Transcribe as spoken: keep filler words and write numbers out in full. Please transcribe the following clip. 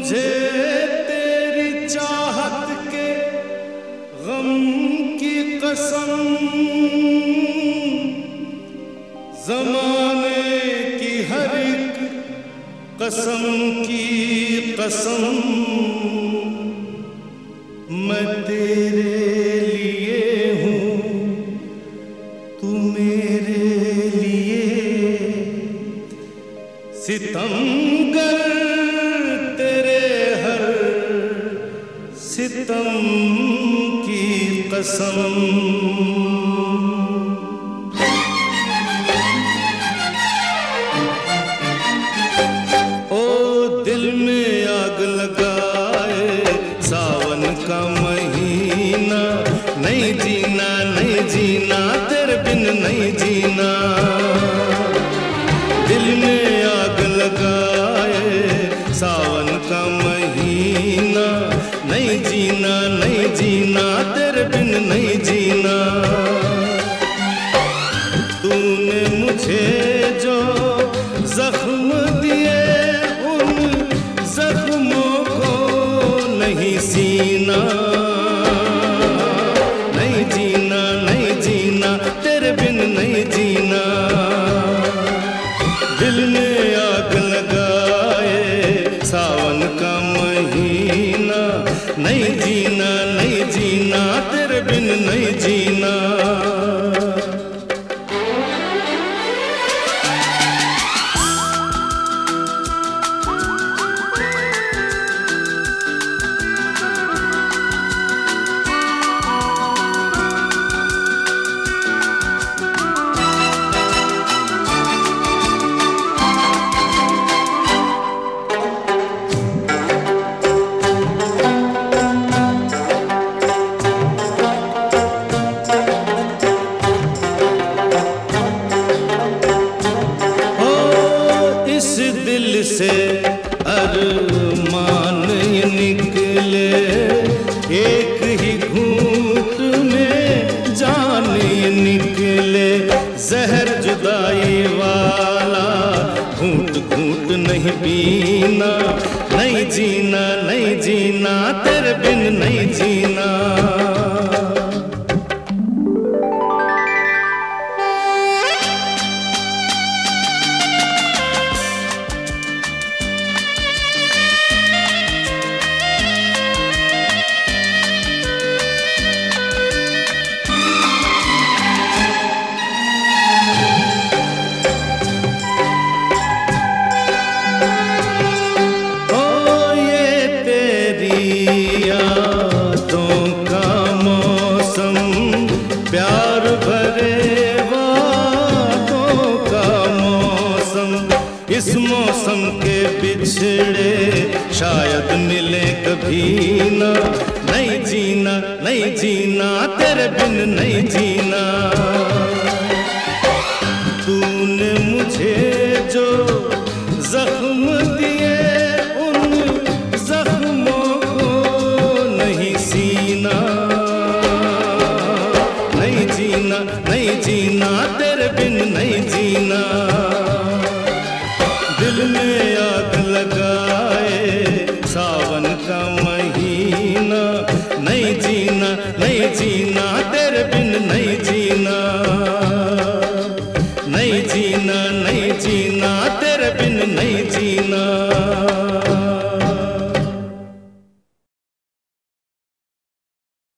मुझे तेरी चाहत के गम की कसम, ज़माने की हर एक कसम की कसम, मैं तेरे लिए हूँ तू मेरे लिए। सितमगर तेरे हर सितम की कसम। ओ दिल में आग लगाए सावन का महीना, नहीं जीना नहीं जीना तेरे बिन नहीं जीना। दिल में आग लगाए सावन का महीना, नहीं जीना नहीं जीना तेरे बिन नहीं जीना। तूने मुझे जो जख्म दिए उन जख्मों को नहीं सीना, नहीं जीना नहीं जीना तेरे बिन नहीं जीना। दिल में आग लगाए सावन का महीना, नहीं जीना नहीं जीना तेरे बिन नहीं जीना। दिल से अरमान ये निकले, एक ही घूंट में जान ये निकले। जहर जुदाई वाला घूंट घूंट नहीं पीना, नहीं जीना नहीं जीना तेरे बिन नहीं जीना। यादों का मौसम, प्यार भरे वादों का मौसम, इस मौसम के बिछड़े शायद मिले कभी ना। नहीं जीना नहीं जीना तेरे बिन नहीं जीना। तूने मुझे जो जख्म दिए नहीं जीना तेरे बिन नहीं जीना। दिल में आग